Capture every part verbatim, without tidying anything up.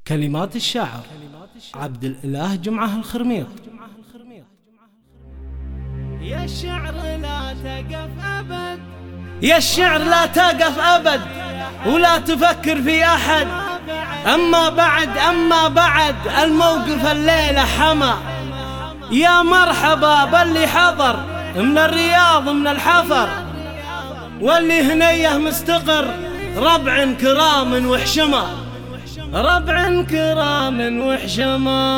كلمات الشاعر عبد الإله جمعة الخرميط. يا الشعر لا تقف أبد، يا الشعر لا تقف أبد ولا تفكر في أحد. أما بعد أما بعد الموقف الليلة حما. يا مرحبا باللي حضر من الرياض من الحفر، واللي هنيه مستقر ربع كرام وحشمة، ربع كرام وحشمة.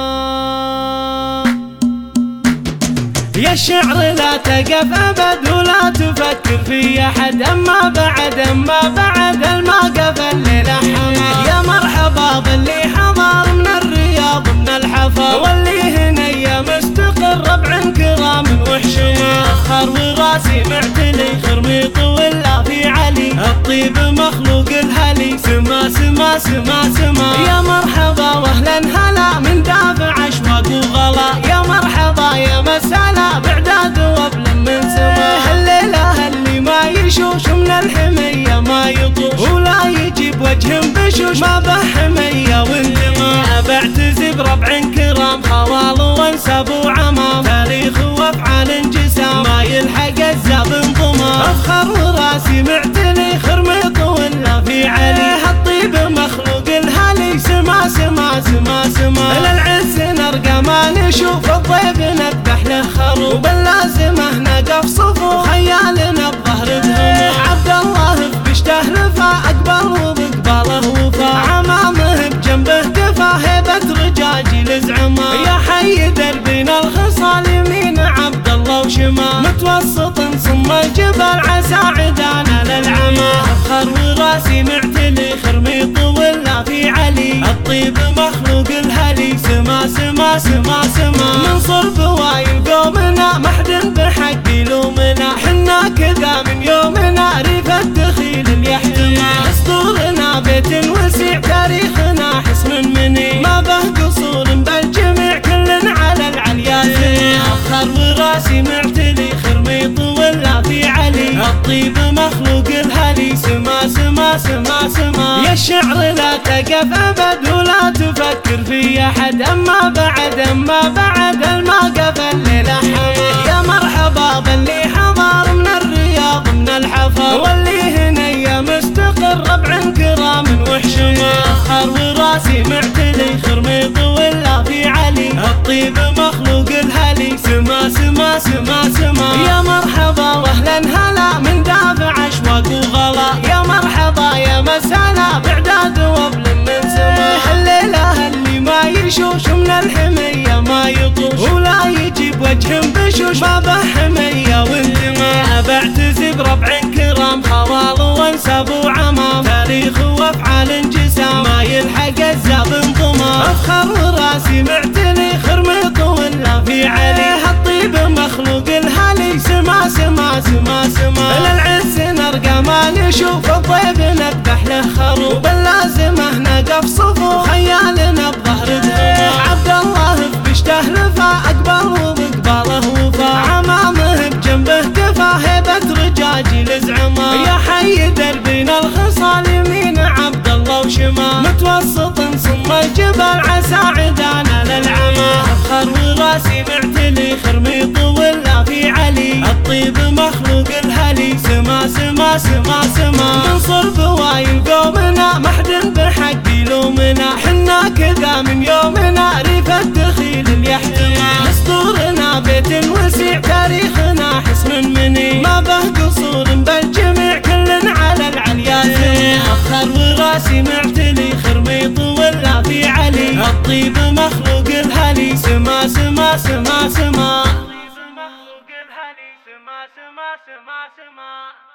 يا الشعر لا تقف أبد ولا تفكر في أحد. أما بعد أما بعد الموقف الليلة حما. يا مرحبا باللي حضر من الرياض من الحفر، واللي هنيه مستقر ربع كرام وحشمة. أخر وراسي معتلي خرميط ولا في علي، الطيب مخلوق الهلي سما سما سما سما. يا مرحبا واهلا هلا من دافع اشواق وغلا. يا مرحبا يا مسهلا بعداد وابل من سما. الليله اللي ما يشوش من الحميه ما يطوش، ولا يجيب وجه بشوش ما به حميه وانتما. بعتزي بربع كرام خوال وانساب وعمام، تاريخ وافعال انجسام ما يلحق الزاب انضمام. افخر وراسي معتلي خرميط ولا في علي، الطيب مخلوق الهلي سما سما سما سما. للعز نرقى ما نشوف الضيب نذبح له خروف، وباللازمه نقف صفوف خيالنا بظهر بهمه. عبد الله في بشته لفا اقبل وبقباله وفا، عمامه بجنبه كفا هيبه رجاجي لزعمه. يا حي دربنا الخصال يمين عبد الله وشمال، متوسط صم الجبل عسى عدانا للعمى. افخر وراسي معتلي خرميط ولا في علي، الطيب مخلوق الهلي سما سما سما سما. من صرب وايل قومنا محد بحق يلومنا، حنا كذا من يومنا ريف الدخيل اللي يحتمى. اسطورنا بيت وسيع تاريخنا حسن مني، ما به قصور بالجميع كل على العليا. افخر وراسي معتلي خرميط ولا في علي، الطيب مخلوق الهلي سما سما سما سما. يا الشعر لا تقف أبد ولا تفكر في أحد. أما بعد أما بعد الموقف الليلة حما. يا مرحبا باللي حضر من الرياض من الحفر، واللي هنيه مستقر ربع كرام وحشمة. أخر وراسي معتلي خرميط ولا في علي، الطيب مخلوق الهلي سما سما سما سما. يا مرحبا واهلا هلا من دافع اشواق وغلا. يا مرحبا يا مسهلا بعداد وابل من سما. الليله اللي ما يشوش من الحميه ما يطوش، ولا يجيب وجه بشوش ما به حميه وانتما. بعتزي بربع كرام خوال وانساب وعمام، تاريخ وافعال انجسام ما يلحق الزاب انضمام. افخر وراسي معتلي خرميط ولا في علي، الطيب مخلوق الهلي سما سما سما سما. للعز نرقى ما نشوف الضيب نذبح له خروف، وباللازمه نقف صفوف خيالنا بظهر بهمه. عبد الله في بشته لفا اقبل وبقباله وفا، عمامه بجنبه كفا هيبه رجاجي لزعمه. يا حي دربنا الخصال يمين عبد الله وشمال، متوسط صم الجبل عسى عدانا للعمى. افخر وراسي معتلي خرميط ولا في علي، الطيب مخلوق الهلي سما سما سما سما. من صرب وايل قومنا محد بحق يلومنا، حنا كذا من يومنا ريف الدخيل اللي يحتمى. اسطورنا بيت وسيع تاريخنا حسن مني، ما به قصور بالجميع كل على العليا. افخر وراسي معتلي خرميط ولا في علي، الطيب مخلوق الهلي سما سما سما سما. مخلوق الهلي سما سما سما سما.